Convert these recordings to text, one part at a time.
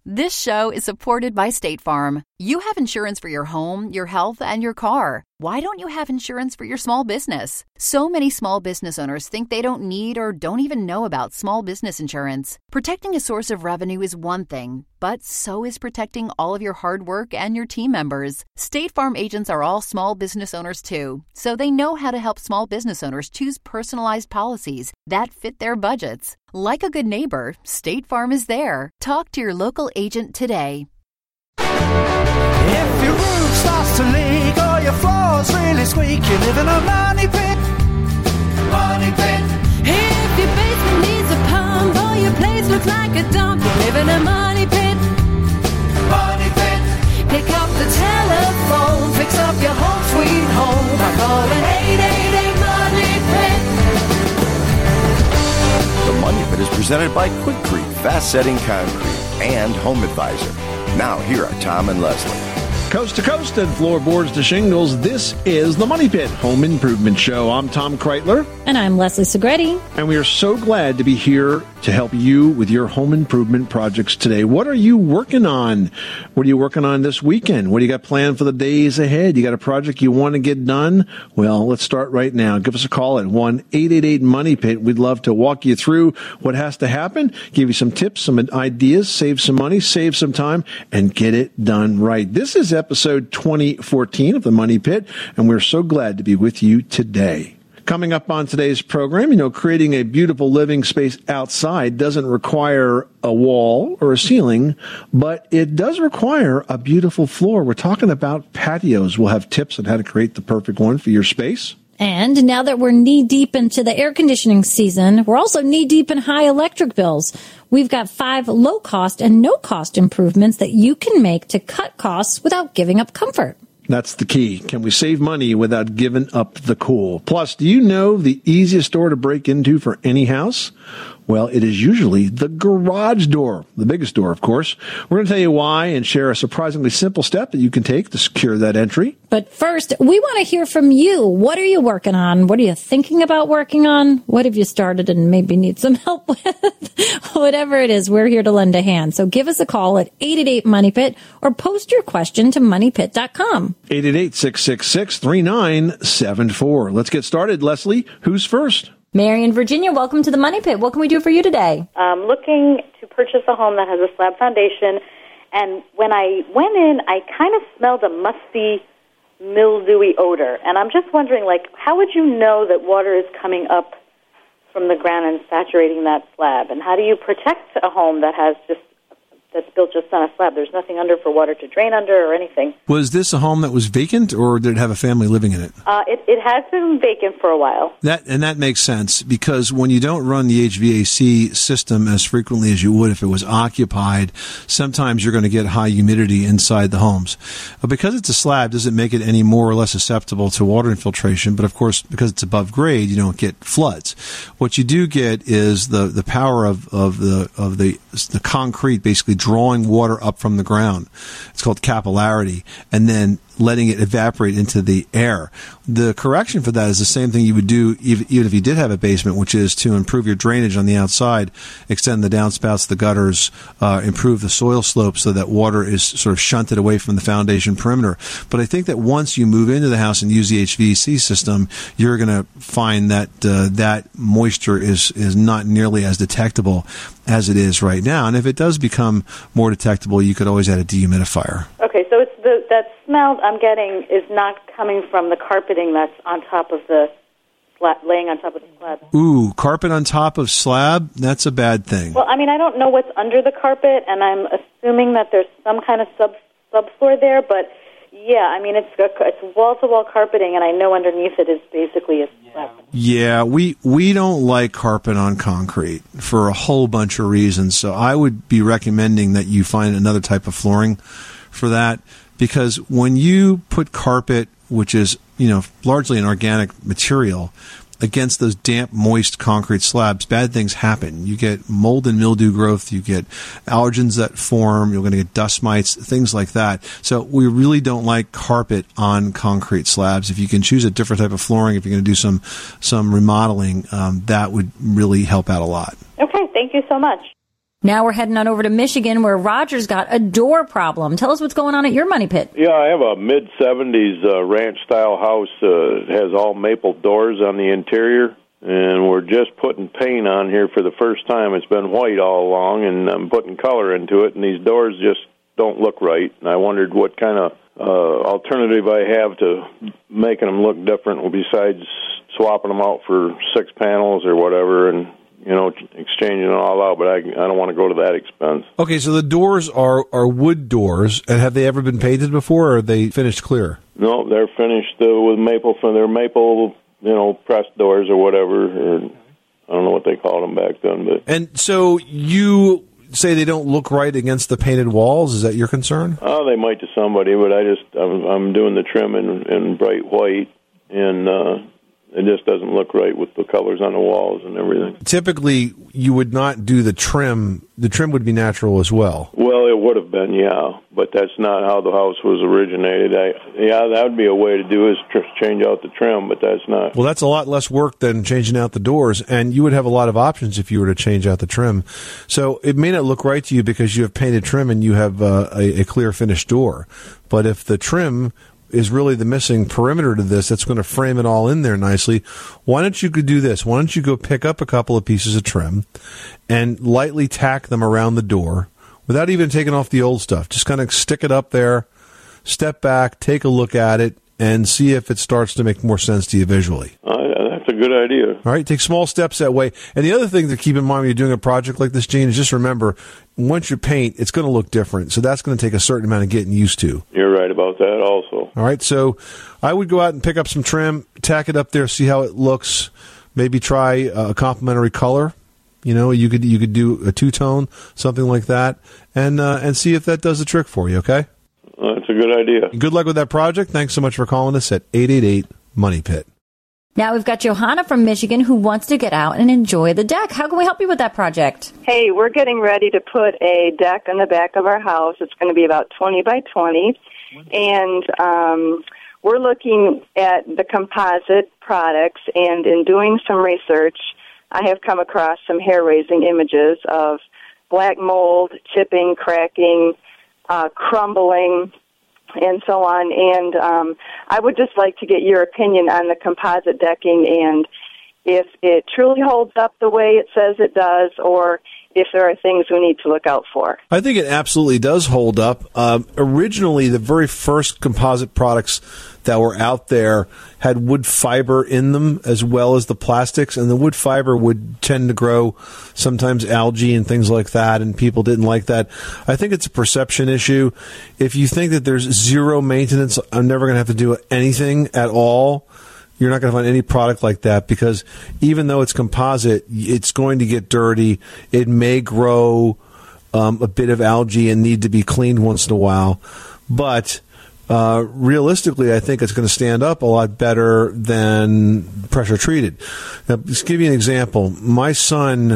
This show is supported by State Farm. You have insurance for your home, your health, and your car. Why don't you have insurance for your small business? So many small business owners think they don't need or don't even know about small business insurance. Protecting a source of revenue is one thing, but so is protecting all of your hard work and your team members. State Farm agents are all small business owners too, so they know how to help small business owners choose personalized policies that fit their budgets. Like a good neighbor, State Farm is there. Talk to your local agent today. If your roof starts to leak or your floor's really squeak, you live in a money pit. Money pit. If your basement needs a pump or your place looks like a dump, you live in a money pit. Money pit. Pick up the telephone, fix up your home sweet home by calling 888 Money Pit. The Money Pit is presented by Quikrete, Fast Setting Concrete, and Home Advisor. Now, here are Tom and Leslie. Coast to coast and floorboards to shingles, this is the Money Pit Home Improvement Show. I'm Tom Kreitler. And I'm Leslie Segretti. And we are so glad to be here to help you with your home improvement projects today. What are you working on? What are you working on this weekend? What do you got planned for the days ahead? You got a project you want to get done? Well, let's start right now. Give us a call at 1-888-MONEY-PIT. We'd love to walk you through what has to happen, give you some tips, some ideas, save some money, save some time, and get it done right. This is episode 2014 of the Money Pit, and we're so glad to be with you today. Coming up on today's program, creating a beautiful living space outside doesn't require a wall or a ceiling, but it does require a beautiful floor. We're talking about patios. We'll have tips on how to create the perfect one for your space. And now that we're knee-deep into the air conditioning season, we're also knee-deep in high electric bills. We've got 5 low-cost and no-cost improvements that you can make to cut costs without giving up comfort. That's the key. Can we save money without giving up the cool? Plus, do you know the easiest door to break into for any house? Well, it is usually the garage door, the biggest door, of course. We're going to tell you why and share a surprisingly simple step that you can take to secure that entry. But first, we want to hear from you. What are you working on? What are you thinking about working on? What have you started and maybe need some help with? Whatever it is, we're here to lend a hand. So give us a call at 888-MONEY-PIT or post your question to moneypit.com. 888-666-3974. Let's get started. Leslie, who's first? Mary in Virginia, welcome to the Money Pit. What can we do for you today? Looking to purchase a home that has a slab foundation, and when I went in, I kind of smelled a musty, mildewy odor. And I'm just wondering, how would you know that water is coming up from the ground and saturating that slab? And how do you protect a home that's built just on a slab? There's nothing under for water to drain under or anything. Was this a home that was vacant, or did it have a family living in it? It has been vacant for a while. That makes sense, because when you don't run the HVAC system as frequently as you would if it was occupied, sometimes you're going to get high humidity inside the homes. Because it's a slab doesn't make it any more or less susceptible to water infiltration, but of course, because it's above grade, you don't get floods. What you do get is the power of the concrete basically drawing water up from the ground. It's called capillarity, and then letting it evaporate into the air. The correction for that is the same thing you would do even if you did have a basement, which is to improve your drainage on the outside, extend the downspouts, the gutters, improve the soil slope so that water is sort of shunted away from the foundation perimeter. But I think that once you move into the house and use the HVAC system, you're going to find that that moisture is not nearly as detectable as it is right now. And if it does become more detectable, you could always add a dehumidifier. Okay, so it's that smell I'm getting is not coming from the carpeting that's on top of the slab, laying on top of the slab. Ooh, carpet on top of slab? That's a bad thing. Well, I don't know what's under the carpet, and I'm assuming that there's some kind of subfloor there, but yeah, it's wall-to-wall carpeting, and I know underneath it is basically a slab. Yeah, we don't like carpet on concrete for a whole bunch of reasons, so I would be recommending that you find another type of flooring for that, because when you put carpet, which is, largely an organic material, against those damp, moist concrete slabs, bad things happen. You get mold and mildew growth, you get allergens that form, you're going to get dust mites, things like that. So we really don't like carpet on concrete slabs. If you can choose a different type of flooring, if you're going to do some remodeling, that would really help out a lot. Okay, thank you so much. Now we're heading on over to Michigan, where Roger's got a door problem. Tell us what's going on at your money pit. Yeah, I have a mid-'70s ranch-style house. It has all maple doors on the interior, and we're just putting paint on here for the first time. It's been white all along, and I'm putting color into it, and these doors just don't look right. And I wondered what kind of alternative I have to making them look different besides swapping them out for 6 panels or whatever, and exchanging it all out, but I don't want to go to that expense. Okay, so the doors are wood doors, and have they ever been painted before, or are they finished clear? No, they're finished with maple. They're maple, pressed doors or whatever. Or I don't know what they called them back then. But and so you say they don't look right against the painted walls. Is that your concern? Oh, they might to somebody, but I'm doing the trim in bright white, and it just doesn't look right with the colors on the walls and everything. Typically, you would not do the trim. The trim would be natural as well. Well, it would have been, yeah, but that's not how the house was originated. That would be a way to do is change out the trim, but that's not. Well, that's a lot less work than changing out the doors, and you would have a lot of options if you were to change out the trim. So it may not look right to you because you have painted trim and you have a clear finished door. But if the trim is really the missing perimeter to this, that's going to frame it all in there nicely. Why don't you do this? Why don't you go pick up a couple of pieces of trim and lightly tack them around the door without even taking off the old stuff. Just kind of stick it up there, step back, take a look at it, and see if it starts to make more sense to you visually. That's a good idea. All right, take small steps that way. And the other thing to keep in mind when you're doing a project like this, Gene, is just remember, once you paint, it's going to look different. So that's going to take a certain amount of getting used to. You're right about that also. All right, so I would go out and pick up some trim, tack it up there, see how it looks. Maybe try a complementary color. You could do a two-tone, something like that, and see if that does the trick for you, okay? That's a good idea. Good luck with that project. Thanks so much for calling us at 888-MONEY-PIT. Now we've got Johanna from Michigan who wants to get out and enjoy the deck. How can we help you with that project? Hey, we're getting ready to put a deck on the back of our house. It's going to be about 20 by 20, and we're looking at the composite products, and in doing some research, I have come across some hair-raising images of black mold, chipping, cracking, crumbling, and so on. And I would just like to get your opinion on the composite decking and if it truly holds up the way it says it does, or if there are things we need to look out for. I think it absolutely does hold up. Originally, the very first composite products that were out there had wood fiber in them as well as the plastics, and the wood fiber would tend to grow sometimes algae and things like that, and people didn't like that. I think it's a perception issue. If you think that there's zero maintenance, I'm never going to have to do anything at all, you're not going to find any product like that, because even though it's composite, it's going to get dirty. It may grow a bit of algae and need to be cleaned once in a while. But realistically, I think it's going to stand up a lot better than pressure treated. Now, just give you an example. My son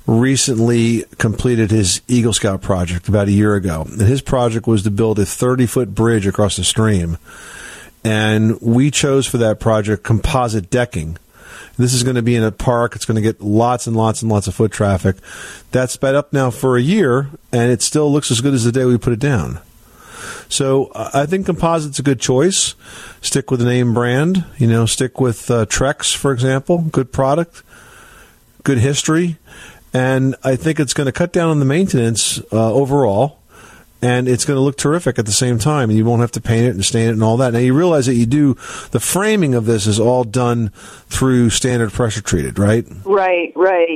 recently completed his Eagle Scout project about a year ago. And his project was to build a 30-foot bridge across the stream. And we chose for that project composite decking. This is going to be in a park. It's going to get lots and lots and lots of foot traffic. That's sped up now for a year, and it still looks as good as the day we put it down. So I think composite's a good choice. Stick with the name brand. Stick with Trex, for example. Good product, good history. And I think it's going to cut down on the maintenance overall. And it's going to look terrific at the same time, and you won't have to paint it and stain it and all that. Now, you realize that the framing of this is all done through standard pressure treated, right? Right.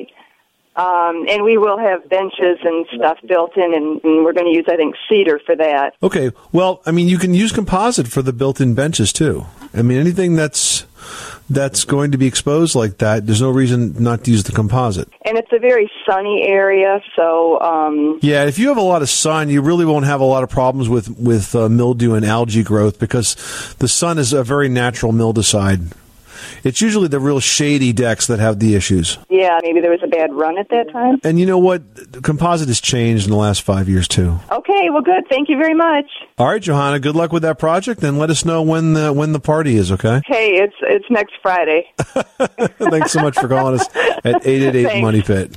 And we will have benches and stuff built in, and we're going to use, I think, cedar for that. Okay. Well, you can use composite for the built-in benches, too. Anything that's going to be exposed like that, there's no reason not to use the composite. And it's a very sunny area, so... Yeah, if you have a lot of sun, you really won't have a lot of problems with mildew and algae growth, because the sun is a very natural mildewcide. It's usually the real shady decks that have the issues. Yeah, maybe there was a bad run at that time. And you know what? Composite has changed in the last 5 years, too. Okay, well, good. Thank you very much. All right, Johanna, good luck with that project, and let us know when the party is, okay? Hey, it's next Friday. Thanks so much for calling us at 888-MONEY-PIT.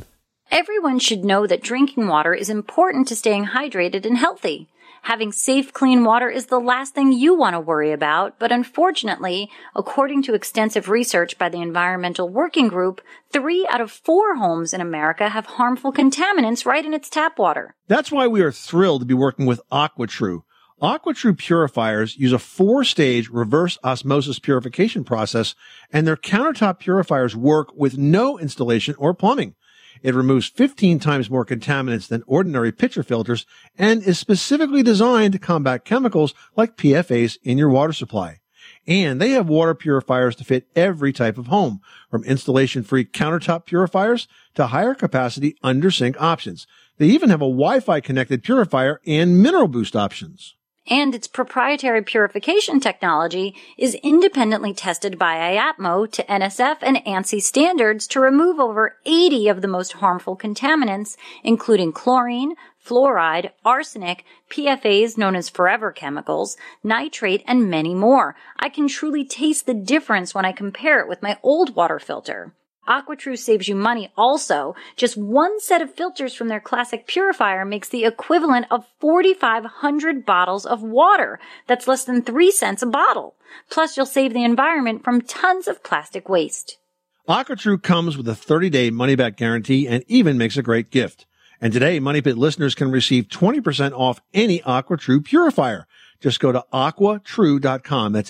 Everyone should know that drinking water is important to staying hydrated and healthy. Having safe, clean water is the last thing you want to worry about, but unfortunately, according to extensive research by the Environmental Working Group, 3 out of 4 homes in America have harmful contaminants right in its tap water. That's why we are thrilled to be working with AquaTrue. AquaTrue purifiers use a 4-stage reverse osmosis purification process, and their countertop purifiers work with no installation or plumbing. It removes 15 times more contaminants than ordinary pitcher filters and is specifically designed to combat chemicals like PFAS in your water supply. And they have water purifiers to fit every type of home, from installation-free countertop purifiers to higher capacity under-sink options. They even have a Wi-Fi connected purifier and mineral boost options. And its proprietary purification technology is independently tested by IAPMO to NSF and ANSI standards to remove over 80 of the most harmful contaminants, including chlorine, fluoride, arsenic, PFAS known as forever chemicals, nitrate, and many more. I can truly taste the difference when I compare it with my old water filter. AquaTrue saves you money also. Just one set of filters from their classic purifier makes the equivalent of 4,500 bottles of water. That's less than 3 cents a bottle. Plus, you'll save the environment from tons of plastic waste. AquaTrue comes with a 30-day money-back guarantee and even makes a great gift. And today, Money Pit listeners can receive 20% off any AquaTrue purifier. Just go to aquatrue.com. That's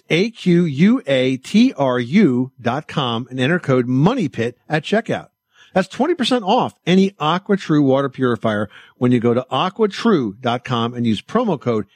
AQUATRU.com and enter code MONEYPIT at checkout. That's 20% off any AquaTrue water purifier when you go to aquatrue.com and use promo code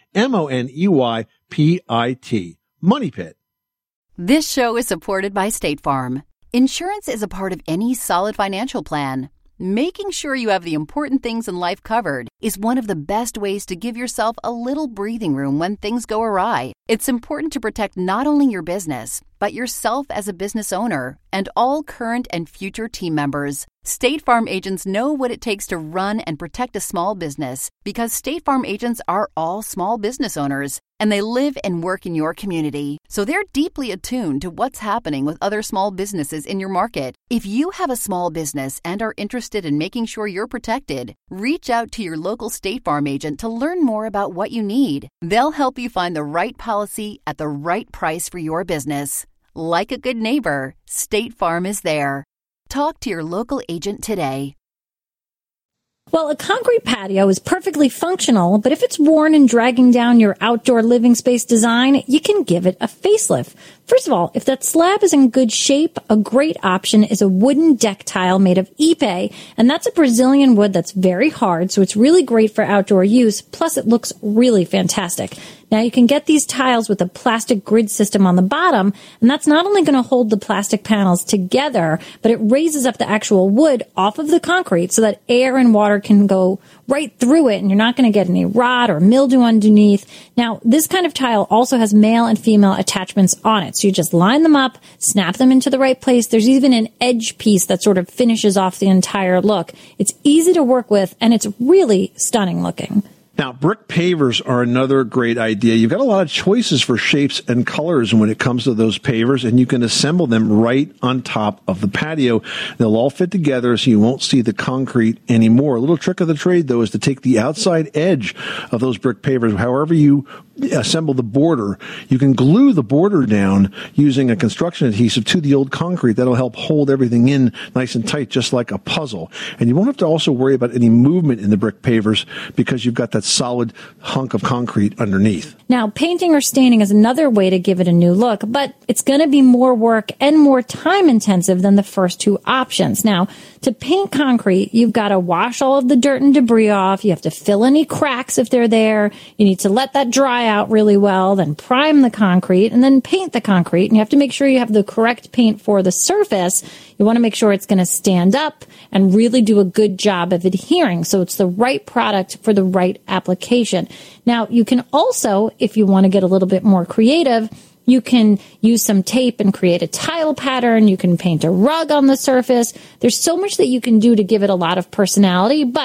MONEYPIT. Money Pit. This show is supported by State Farm. Insurance is a part of any solid financial plan. Making sure you have the important things in life covered is one of the best ways to give yourself a little breathing room when things go awry. It's important to protect not only your business, but yourself as a business owner and all current and future team members. State Farm agents know what it takes to run and protect a small business because State Farm agents are all small business owners and they live and work in your community. So they're deeply attuned to what's happening with other small businesses in your market. If you have a small business and are interested in making sure you're protected, reach out to your local State Farm agent to learn more about what you need. They'll help you find the right policy at the right price for your business. Like a good neighbor, State Farm is there. Talk to your local agent today. Well, a concrete patio is perfectly functional, but if it's worn and dragging down your outdoor living space design, you can give it a facelift. First of all, if that slab is in good shape, a great option is a wooden deck tile made of ipe, and that's a Brazilian wood that's very hard, so it's really great for outdoor use, plus it looks really fantastic. Now, you can get these tiles with a plastic grid system on the bottom, and that's not only going to hold the plastic panels together, but it raises up the actual wood off of the concrete so that air and water can go right through it, and you're not going to get any rot or mildew underneath. Now, this kind of tile also has male and female attachments on it, so you just line them up, snap them into the right place. There's even an edge piece that sort of finishes off the entire look. It's easy to work with, and it's really stunning looking. Now, brick pavers are another great idea. You've got a lot of choices for shapes and colors when it comes to those pavers, and you can assemble them right on top of the patio. They'll all fit together so you won't see the concrete anymore. A little trick of the trade, though, is to take the outside edge of those brick pavers. However you assemble the border, you can glue the border down using a construction adhesive to the old concrete. That'll help hold everything in nice and tight, just like a puzzle. And you won't have to also worry about any movement in the brick pavers because you've got that solid hunk of concrete underneath. Now, painting or staining is another way to give it a new look, but it's going to be more work and more time intensive than the first two options. Now, to paint concrete, you've got to wash all of the dirt and debris off. You have to fill any cracks if they're there. You need to let that dry out really well, then prime the concrete, and then paint the concrete. And you have to make sure you have the correct paint for the surface. You want to make sure it's going to stand up and really do a good job of adhering. So it's the right product for the right application. Now, you can also, if you want to get a little bit more creative, you can use some tape and create a tile pattern. You can paint a rug on the surface. There's so much that you can do to give it a lot of personality, but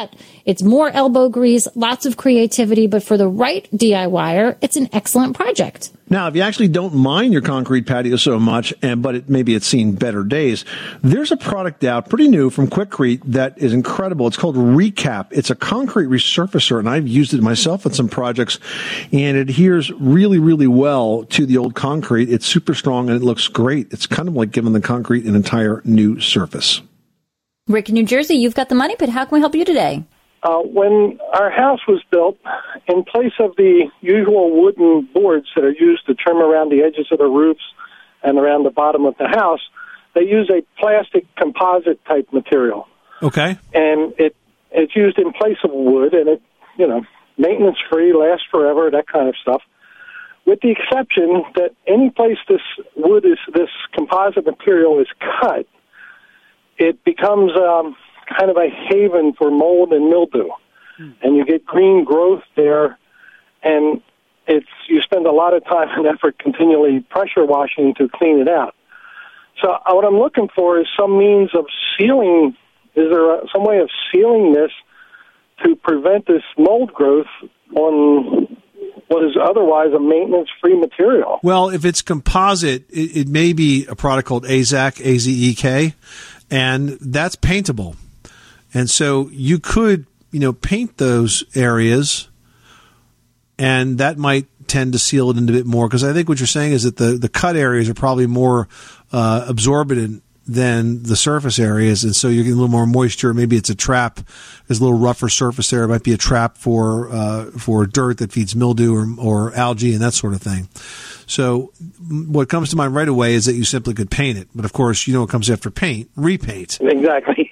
It's more elbow grease, lots of creativity, but for the right DIYer, it's an excellent project. Now, if you actually don't mind your concrete patio so much, but maybe it's seen better days, there's a product out, pretty new, from Quikrete that is incredible. It's called Recap. It's a concrete resurfacer, and I've used it myself on some projects, and it adheres really, really well to the old concrete. It's super strong, and it looks great. It's kind of like giving the concrete an entire new surface. Rick in New Jersey, you've got the money pit. How can we help you today? When our house was built, in place of the usual wooden boards that are used to trim around the edges of the roofs and around the bottom of the house, they use a plastic composite type material. Okay. And it's used in place of wood, and it, maintenance free, lasts forever, that kind of stuff. With the exception that any place this composite material is cut, it becomes kind of a haven for mold and mildew, and you get green growth there, and you spend a lot of time and effort continually pressure washing to clean it out. So what I'm looking for is some means of sealing. Is there some way of sealing this to prevent this mold growth on what is otherwise a maintenance-free material? Well, if it's composite, it may be a product called AZEK, A-Z-E-K, and that's paintable. And so you could, paint those areas, and that might tend to seal it in a bit more. Because I think what you're saying is that the cut areas are probably more absorbent than the surface areas, and so you're getting a little more moisture. Maybe it's a trap. There's a little rougher surface there. It might be a trap for dirt that feeds mildew or algae and that sort of thing. So what comes to mind right away is that you simply could paint it. But, of course, what comes after paint? Repaint. Exactly.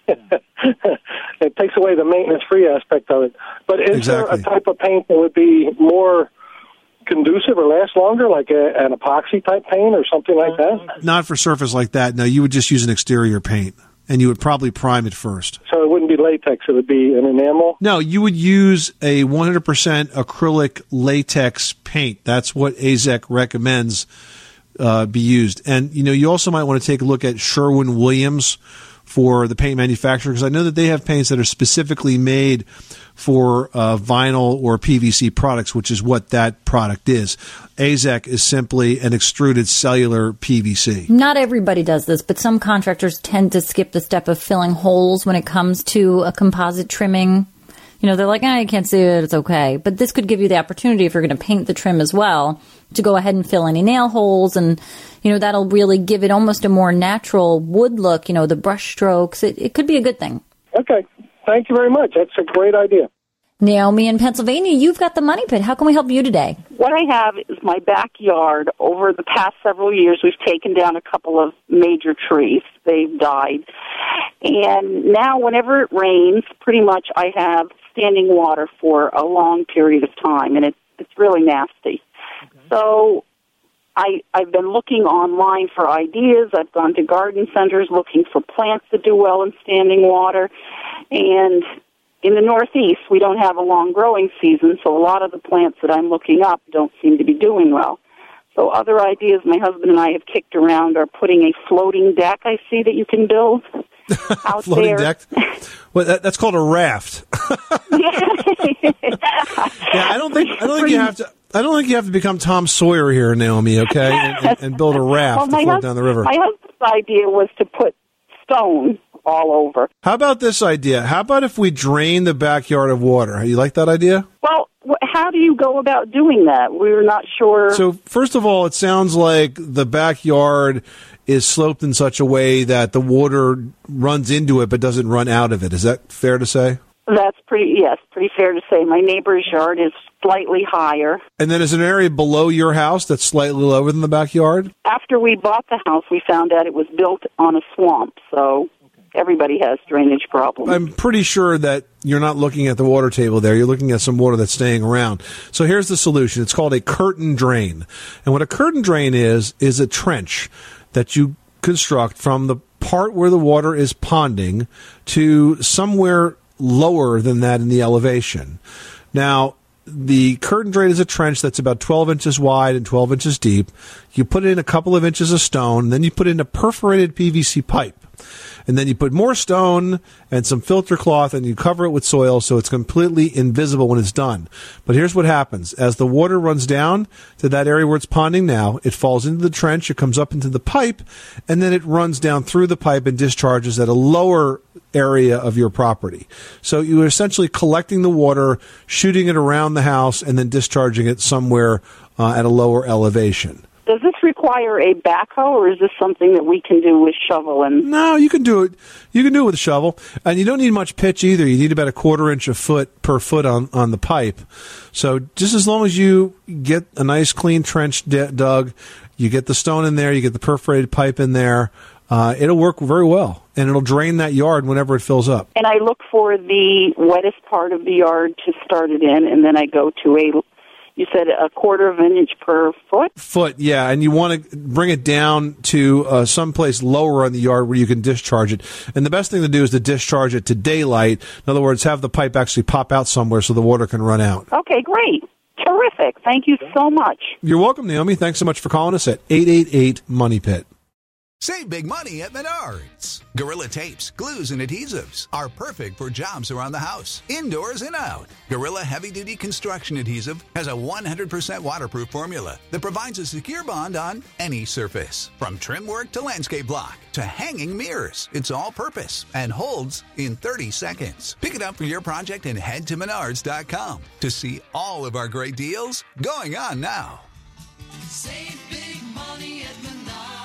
It takes away the maintenance-free aspect of it. But is there a type of paint that would be more conducive or last longer, like an epoxy-type paint or something like that? Not for surface like that. No, you would just use an exterior paint, and you would probably prime it first. So it wouldn't be latex. It would be an enamel? No, you would use a 100% acrylic latex paint. That's what AZEK recommends be used. And, you also might want to take a look at Sherwin-Williams for the paint manufacturer, because I know that they have paints that are specifically made for vinyl or PVC products, which is what that product is. AZEK is simply an extruded cellular PVC. Not everybody does this, but some contractors tend to skip the step of filling holes when it comes to a composite trimming. They're like, I can't see it, it's okay. But this could give you the opportunity, if you're going to paint the trim as well, to go ahead and fill any nail holes, and that'll really give it almost a more natural wood look, the brush strokes. It could be a good thing. Okay. Thank you very much. That's a great idea. Naomi in Pennsylvania, you've got the money pit. How can we help you today? What I have is my backyard. Over the past several years, we've taken down a couple of major trees. They've died. And now whenever it rains, pretty much I have standing water for a long period of time, and it's really nasty. Okay. So I've been looking online for ideas. I've gone to garden centers looking for plants that do well in standing water. And in the Northeast, we don't have a long growing season, so a lot of the plants that I'm looking up don't seem to be doing well. So other ideas my husband and I have kicked around are putting a floating deck I see that you can build out floating there. Deck? Well, that's called a raft. I don't think you have to. I don't think you have to become Tom Sawyer here, Naomi, okay, and build a raft to float down the river. My husband's idea was to put stone all over. How about this idea? How about if we drain the backyard of water? You like that idea? Well, how do you go about doing that? We're not sure. So, first of all, it sounds like the backyard is sloped in such a way that the water runs into it but doesn't run out of it. Is that fair to say? That's pretty fair to say. My neighbor's yard is slightly higher. And then is an area below your house that's slightly lower than the backyard? After we bought the house, we found out it was built on a swamp, so everybody has drainage problems. I'm pretty sure that you're not looking at the water table there. You're looking at some water that's staying around. So here's the solution. It's called a curtain drain. And what a curtain drain is a trench that you construct from the part where the water is ponding to somewhere lower than that in the elevation. Now, the curtain drain is a trench that's about 12 inches wide and 12 inches deep. You put in a couple of inches of stone, then you put in a perforated PVC pipe. And then you put more stone and some filter cloth and you cover it with soil so it's completely invisible when it's done. But here's what happens. As the water runs down to that area where it's ponding now, it falls into the trench, it comes up into the pipe, and then it runs down through the pipe and discharges at a lower area of your property. So you're essentially collecting the water, shooting it around the house, and then discharging it somewhere at a lower elevation. Does this require a backhoe, or is this something that we can do with shovel? No, you can do it. You can do it with a shovel, and you don't need much pitch either. You need about a 1/4 inch per foot on the pipe. So just as long as you get a nice clean trench dug, you get the stone in there, you get the perforated pipe in there, it'll work very well, and it'll drain that yard whenever it fills up. And I look for the wettest part of the yard to start it in, and then I go to you said a 1/4 inch per foot? Yeah, and you want to bring it down to someplace lower on the yard where you can discharge it. And the best thing to do is to discharge it to daylight. In other words, have the pipe actually pop out somewhere so the water can run out. Okay, great. Terrific. Thank you so much. You're welcome, Naomi. Thanks so much for calling us at 888-MONEY-PIT. Save big money at Menards. Gorilla tapes, glues, and adhesives are perfect for jobs around the house, indoors and out. Gorilla heavy-duty construction adhesive has a 100% waterproof formula that provides a secure bond on any surface. From trim work to landscape block to hanging mirrors, it's all-purpose and holds in 30 seconds. Pick it up for your project and head to Menards.com to see all of our great deals going on now. Save big money at Menards.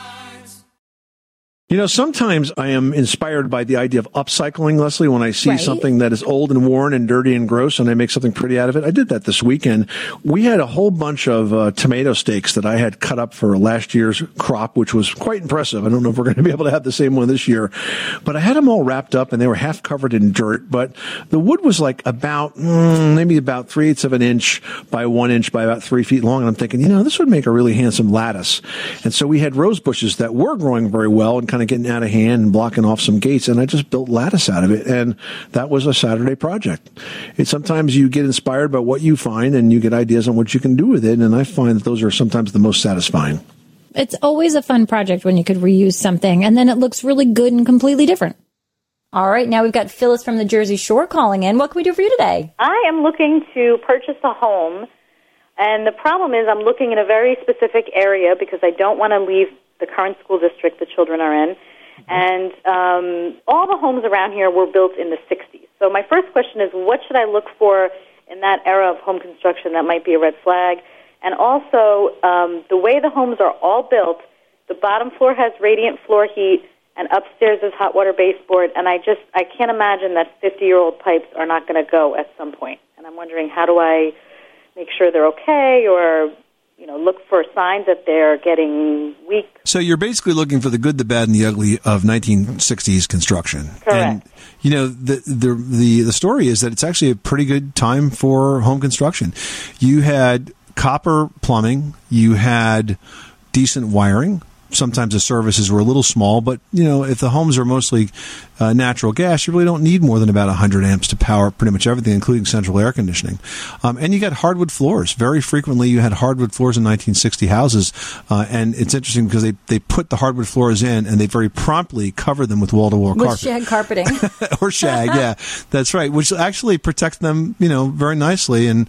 You know, sometimes I am inspired by the idea of upcycling, Leslie, when I see something that is old and worn and dirty and gross and I make something pretty out of it. I did that this weekend. We had a whole bunch of tomato stakes that I had cut up for last year's crop, which was quite impressive. I don't know if we're going to be able to have the same one this year, but I had them all wrapped up and they were half covered in dirt. But the wood was like about, maybe about 3/8 of an inch by 1 inch by about 3 feet long. And I'm thinking, you know, this would make a really handsome lattice. And so we had rose bushes that were growing very well and kind of getting out of hand and blocking off some gates, and I just built lattice out of it, and that was a Saturday project. Sometimes you get inspired by what you find, and you get ideas on what you can do with it, and I find that those are sometimes the most satisfying. It's always a fun project when you could reuse something, and then it looks really good and completely different. All right, now we've got Phyllis from the Jersey Shore calling in. What can we do for you today? I am looking to purchase a home, and the problem is I'm looking in a very specific area because I don't want to leave the current school district the children are in. And all the homes around here were built in the 60s. So my first question is, what should I look for in that era of home construction that might be a red flag? And also, the way the homes are all built, the bottom floor has radiant floor heat, and upstairs is hot water baseboard. And I can't imagine that 50-year-old pipes are not going to go at some point. And I'm wondering, how do I make sure they're okay, or look for signs that they're getting weak? So you're basically looking for the good, the bad, and the ugly of 1960s construction. Correct. And, the story is that it's actually a pretty good time for home construction. You had copper plumbing. You had decent wiring. Sometimes the services were a little small, but, if the homes are mostly natural gas, you really don't need more than about 100 amps to power pretty much everything, including central air conditioning. And you got hardwood floors. Very frequently, you had hardwood floors in 1960 houses. And it's interesting because they put the hardwood floors in and they very promptly covered them with wall-to-wall carpet. With shag carpeting. Or shag, yeah. That's right, which actually protects them, very nicely and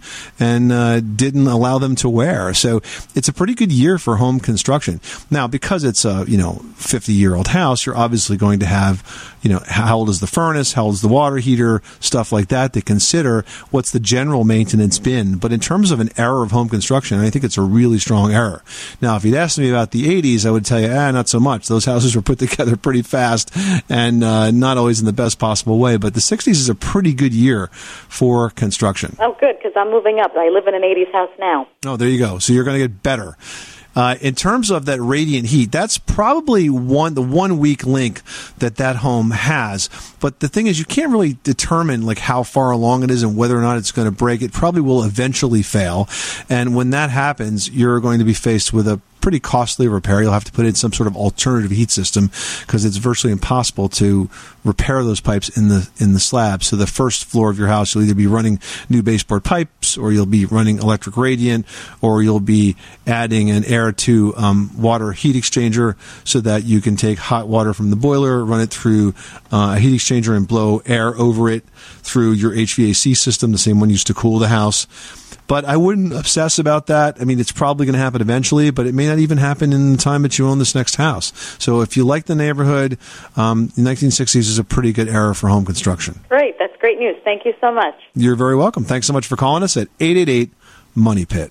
didn't allow them to wear. So it's a pretty good year for home construction. Now, because it's a 50-year-old house, you're obviously going to have how old is the furnace, how old is the water heater, stuff like that to consider. What's the general maintenance been? But in terms of an era of home construction, I think it's a really strong era. Now, if you'd asked me about the 80s, I would tell you, not so much. Those houses were put together pretty fast and not always in the best possible way. But the 60s is a pretty good year for construction. Oh, good, because I'm moving up. I live in an 80s house now. Oh, there you go. So you're going to get better. In terms of that radiant heat, that's probably the 1 weak link that home has. But the thing is, you can't really determine how far along it is and whether or not it's going to break. It probably will eventually fail. And when that happens, you're going to be faced with a pretty costly repair. You'll have to put in some sort of alternative heat system because it's virtually impossible to repair those pipes in the slab. So the first floor of your house, you'll either be running new baseboard pipes, or you'll be running electric radiant, or you'll be adding an air to water heat exchanger so that you can take hot water from the boiler, run it through a heat exchanger, and blow air over it through your HVAC system, the same one used to cool the house. But I wouldn't obsess about that. I mean, it's probably going to happen eventually, but it may not even happen in the time that you own this next house. So if you like the neighborhood, the 1960s is a pretty good era for home construction. Great. That's great news. Thank you so much. You're very welcome. Thanks so much for calling us at 888-MONEY-PIT.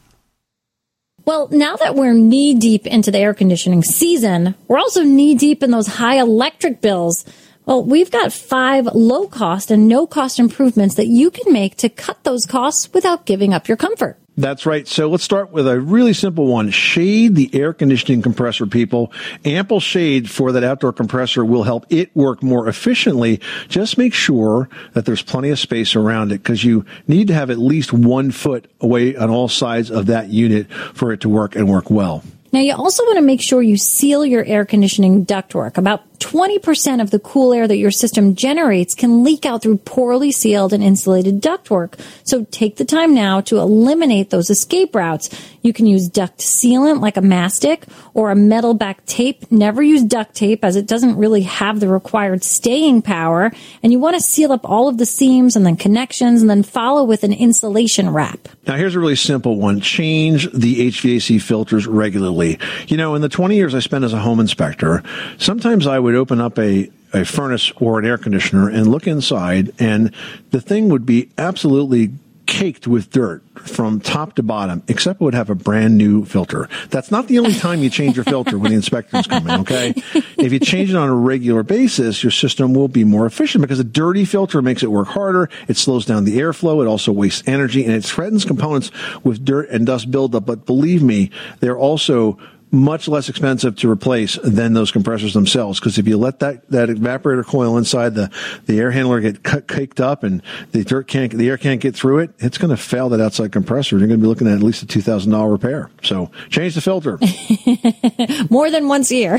Well, now that we're knee-deep into the air conditioning season, we're also knee-deep in those high electric bills. Well, we've got 5 low-cost and no-cost improvements that you can make to cut those costs without giving up your comfort. That's right. So let's start with a really simple one. Shade the air conditioning compressor, people. Ample shade for that outdoor compressor will help it work more efficiently. Just make sure that there's plenty of space around it, because you need to have at least 1 foot away on all sides of that unit for it to work and work well. Now, you also want to make sure you seal your air conditioning ductwork. About 20% of the cool air that your system generates can leak out through poorly sealed and insulated ductwork. So take the time now to eliminate those escape routes. You can use duct sealant like a mastic or a metal back tape. Never use duct tape, as it doesn't really have the required staying power. And you want to seal up all of the seams and then connections, and then follow with an insulation wrap. Now, here's a really simple one. Change the HVAC filters regularly. You know, in the 20 years I spent as a home inspector, sometimes I would open up a furnace or an air conditioner and look inside, and the thing would be absolutely caked with dirt from top to bottom, except it would have a brand new filter. That's not the only time you change your filter when the inspectors come in, okay? If you change it on a regular basis, your system will be more efficient, because a dirty filter makes it work harder. It slows down the airflow. It also wastes energy, and it threatens components with dirt and dust buildup. But believe me, they're also much less expensive to replace than those compressors themselves, because if you let that evaporator coil inside the air handler get caked up and the air can't get through it, it's going to fail that outside compressor. You're going to be looking at least a $2,000 repair. So change the filter. More than once a year.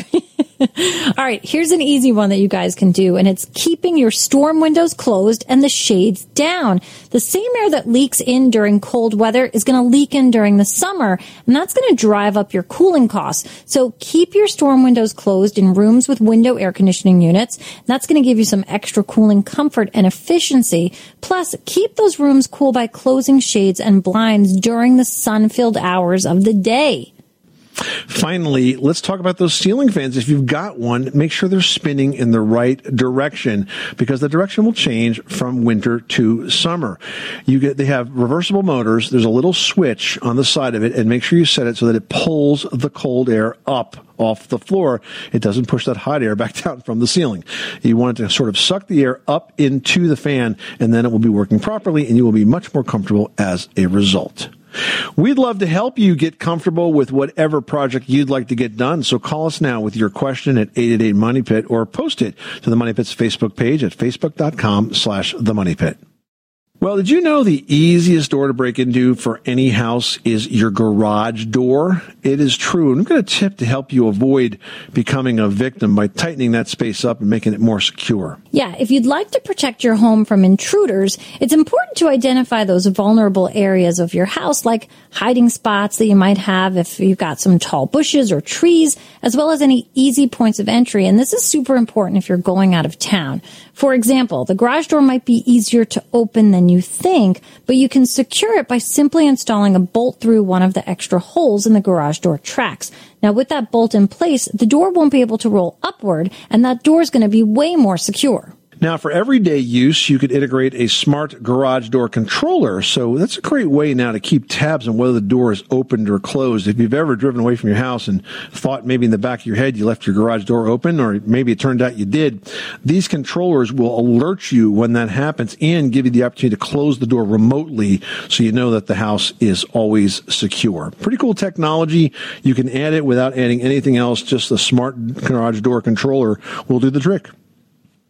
All right, here's an easy one that you guys can do, and it's keeping your storm windows closed and the shades down. The same air that leaks in during cold weather is going to leak in during the summer, and that's going to drive up your cooling costs. So keep your storm windows closed in rooms with window air conditioning units. That's going to give you some extra cooling comfort and efficiency. Plus, keep those rooms cool by closing shades and blinds during the sun-filled hours of the day. Finally, let's talk about those ceiling fans. If you've got one, make sure they're spinning in the right direction, because the direction will change from winter to summer. They have reversible motors. There's a little switch on the side of it, and make sure you set it so that it pulls the cold air up off the floor. It doesn't push that hot air back down from the ceiling. You want it to sort of suck the air up into the fan, and then it will be working properly, and you will be much more comfortable as a result. We'd love to help you get comfortable with whatever project you'd like to get done. So call us now with your question at 888-MONEY-PIT, or post it to the Money Pit's Facebook page at facebook.com/themoneypit. Well, did you know the easiest door to break into for any house is your garage door? It is true. And we've got a tip to help you avoid becoming a victim by tightening that space up and making it more secure. Yeah, if you'd like to protect your home from intruders, it's important to identify those vulnerable areas of your house, like hiding spots that you might have if you've got some tall bushes or trees, as well as any easy points of entry. And this is super important if you're going out of town. For example, the garage door might be easier to open than you think, but you can secure it by simply installing a bolt through one of the extra holes in the garage door tracks. Now, with that bolt in place, the door won't be able to roll upward, and that door is going to be way more secure. Now, for everyday use, you could integrate a smart garage door controller. So that's a great way now to keep tabs on whether the door is opened or closed. If you've ever driven away from your house and thought maybe in the back of your head you left your garage door open, or maybe it turned out you did, these controllers will alert you when that happens and give you the opportunity to close the door remotely so you know that the house is always secure. Pretty cool technology. You can add it without adding anything else. Just the smart garage door controller will do the trick.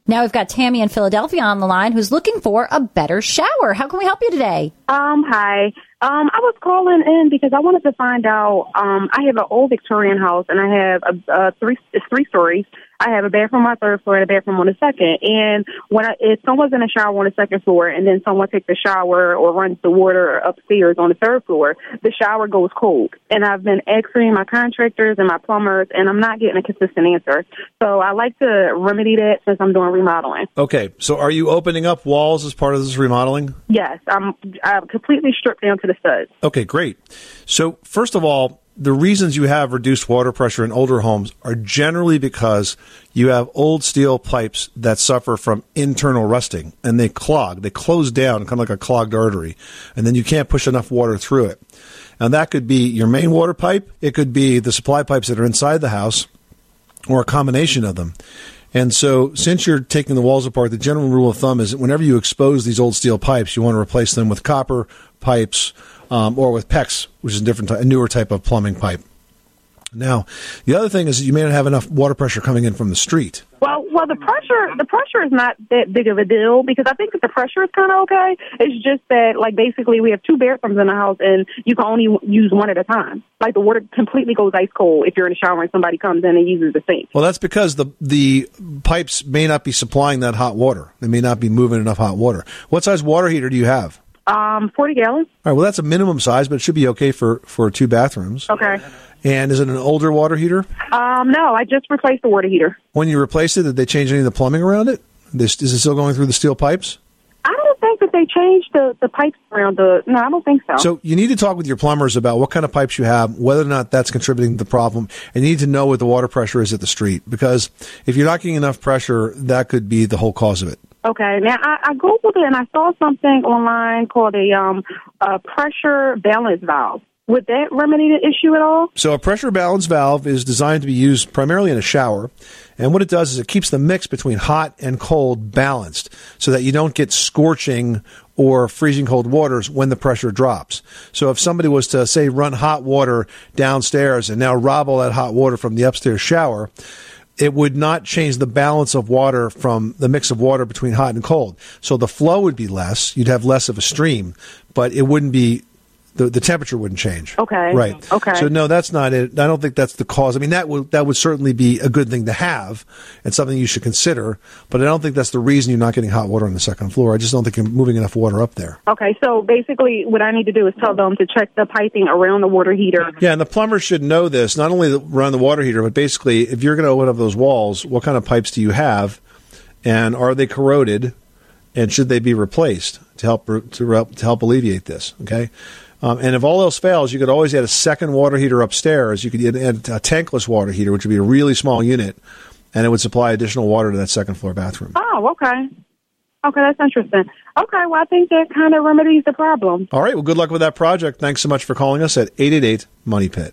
Now we've got Tammy in Philadelphia on the line who's looking for a better shower. How can we help you today? Hi. I was calling in because I wanted to find out, I have an old Victorian house, and I have it's 3 stories. I have a bathroom on the 3rd floor and a bathroom on the 2nd. And if someone's in a shower on the 2nd floor and then someone takes a shower or runs the water upstairs on the 3rd floor, the shower goes cold. And I've been asking my contractors and my plumbers, and I'm not getting a consistent answer. So I like to remedy that since I'm doing remodeling. Okay, so are you opening up walls as part of this remodeling? Yes, I'm completely stripped down to the studs. Okay, great. So first of all, the reasons you have reduced water pressure in older homes are generally because you have old steel pipes that suffer from internal rusting, and they clog. They close down, kind of like a clogged artery, and then you can't push enough water through it. And that could be your main water pipe. It could be the supply pipes that are inside the house, or a combination of them. And so since you're taking the walls apart, the general rule of thumb is that whenever you expose these old steel pipes, you want to replace them with copper pipes or with PEX, which is a newer type of plumbing pipe. Now, the other thing is that you may not have enough water pressure coming in from the street. Well, the pressure is not that big of a deal because I think that the pressure is kind of okay. It's just that, like, basically we have 2 bathrooms in the house and you can only use one at a time. Like, the water completely goes ice cold if you're in the shower and somebody comes in and uses the sink. Well, that's because the pipes may not be supplying that hot water. They may not be moving enough hot water. What size water heater do you have? 40 gallons. All right, well, that's a minimum size, but it should be okay for 2 bathrooms. Okay. And is it an older water heater? No, I just replaced the water heater. When you replaced it, did they change any of the plumbing around it? Is it still going through the steel pipes? I don't think that they changed the pipes around no, I don't think so. So you need to talk with your plumbers about what kind of pipes you have, whether or not that's contributing to the problem, and you need to know what the water pressure is at the street, because if you're not getting enough pressure, that could be the whole cause of it. Okay. Now, I Googled it, and I saw something online called a pressure balance valve. Would that remedy the issue at all? So a pressure balance valve is designed to be used primarily in a shower. And what it does is it keeps the mix between hot and cold balanced so that you don't get scorching or freezing cold waters when the pressure drops. So if somebody was to, say, run hot water downstairs and now rob all that hot water from the upstairs shower, it would not change the balance of water from the mix of water between hot and cold. So the flow would be less. You'd have less of a stream, but it wouldn't be the temperature wouldn't change. Okay. Right. Okay. So no, that's not it. I don't think that's the cause. I mean, that would certainly be a good thing to have and something you should consider, but I don't think that's the reason you're not getting hot water on the 2nd floor. I just don't think you're moving enough water up there. Okay. So basically what I need to do is tell them to check the piping around the water heater. Yeah, and the plumber should know this, not only around the water heater, but basically if you're going to open up those walls, what kind of pipes do you have, and are they corroded, and should they be replaced to help alleviate this, okay? And if all else fails, you could always add a second water heater upstairs. You could add a tankless water heater, which would be a really small unit, and it would supply additional water to that 2nd floor bathroom. Oh, okay. Okay, that's interesting. Okay, well, I think that kind of remedies the problem. All right, well, good luck with that project. Thanks so much for calling us at 888-MONEY-PIT.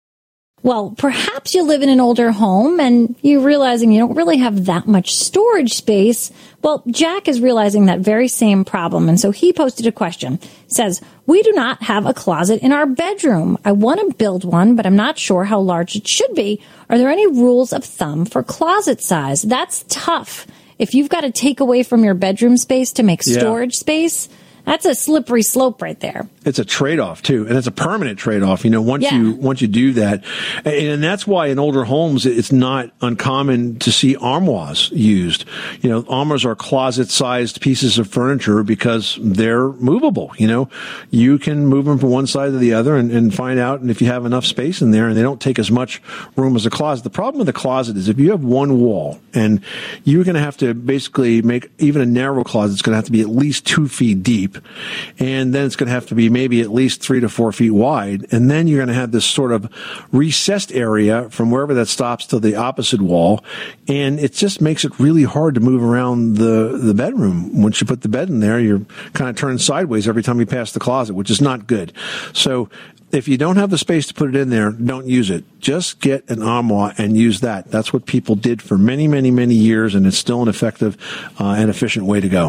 Well, perhaps you live in an older home and you're realizing you don't really have that much storage space. Well, Jack is realizing that very same problem. And so he posted a question. It says, we do not have a closet in our bedroom. I want to build one, but I'm not sure how large it should be. Are there any rules of thumb for closet size? That's tough. If you've got to take away from your bedroom space to make storage space, that's a slippery slope right there. It's a trade-off too, and it's a permanent trade-off. You know, once you do that, and that's why in older homes it's not uncommon to see armoires used. You know, armoires are closet-sized pieces of furniture because they're movable. You know, you can move them from one side to the other and find out, and if you have enough space in there, and they don't take as much room as a closet. The problem with a closet is if you have one wall, and you're going to have to basically make even a narrow closet, it's going to have to be at least 2 feet deep, and then it's going to have to be maybe at least 3 to 4 feet wide. And then you're going to have this sort of recessed area from wherever that stops to the opposite wall. And it just makes it really hard to move around the bedroom. Once you put the bed in there, you're kind of turned sideways every time you pass the closet, which is not good. So if you don't have the space to put it in there, don't use it. Just get an armoire and use that. That's what people did for many, many, many years, and it's still an effective and efficient way to go.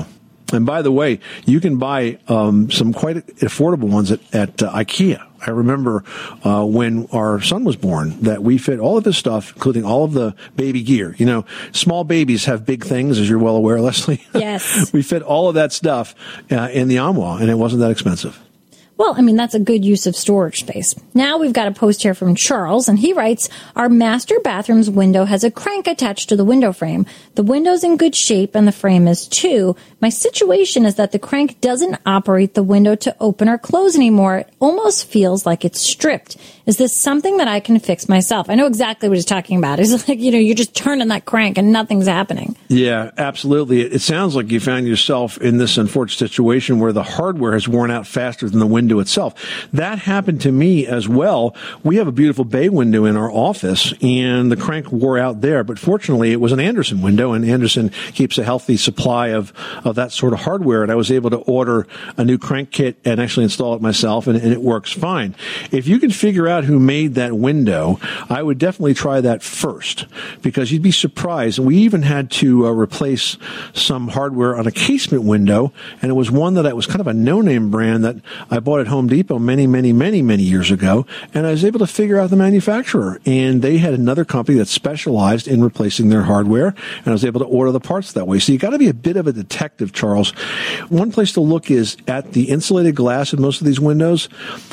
And by the way, you can buy some quite affordable ones at IKEA. I remember when our son was born that we fit all of his stuff, including all of the baby gear. You know, small babies have big things, as you're well aware, Leslie. Yes. We fit all of that stuff in the Armoire, and it wasn't that expensive. Well, I mean, that's a good use of storage space. Now we've got a post here from Charles, and he writes, our master bathroom's window has a crank attached to the window frame. The window's in good shape, and the frame is too. My situation is that the crank doesn't operate the window to open or close anymore. It almost feels like it's stripped. Is this something that I can fix myself? I know exactly what he's talking about. It's like, you're just turning that crank and nothing's happening. Yeah, absolutely. It sounds like you found yourself in this unfortunate situation where the hardware has worn out faster than the window itself. That happened to me as well. We have a beautiful bay window in our office, and the crank wore out there. But fortunately, it was an Andersen window, and Andersen keeps a healthy supply of that sort of hardware. And I was able to order a new crank kit and actually install it myself, and it works fine. If you can figure out who made that window, I would definitely try that first, because you'd be surprised. And we even had to replace some hardware on a casement window, and it was one that was kind of a no-name brand that I bought at Home Depot many, many, many, many years ago, and I was able to figure out the manufacturer, and they had another company that specialized in replacing their hardware, and I was able to order the parts that way. So you got to be a bit of a detective, Charles. One place to look is at the insulated glass in most of these windows.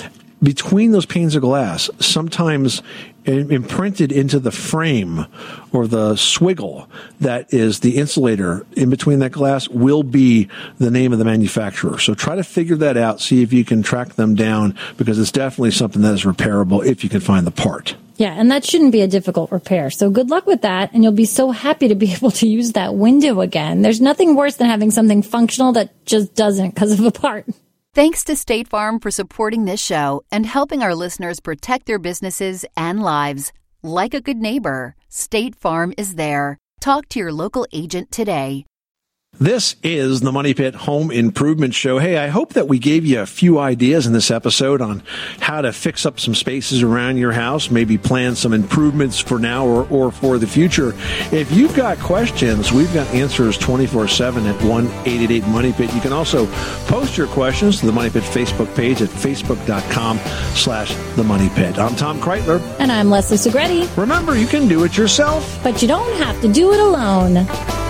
Between those panes of glass, sometimes imprinted into the frame or the swiggle that is the insulator in between that glass will be the name of the manufacturer. So try to figure that out, see if you can track them down, because it's definitely something that is repairable if you can find the part. Yeah, and that shouldn't be a difficult repair. So good luck with that, and you'll be so happy to be able to use that window again. There's nothing worse than having something functional that just doesn't because of a part. Thanks to State Farm for supporting this show and helping our listeners protect their businesses and lives. Like a good neighbor, State Farm is there. Talk to your local agent today. This is the Money Pit Home Improvement Show. Hey, I hope that we gave you a few ideas in this episode on how to fix up some spaces around your house, maybe plan some improvements for now or for the future. If you've got questions, we've got answers 24/7 at 1-888-MONEY-PIT. You can also post your questions to the Money Pit Facebook page at facebook.com/The Money Pit. I'm Tom Kreitler. And I'm Leslie Segretti. Remember, you can do it yourself, but you don't have to do it alone.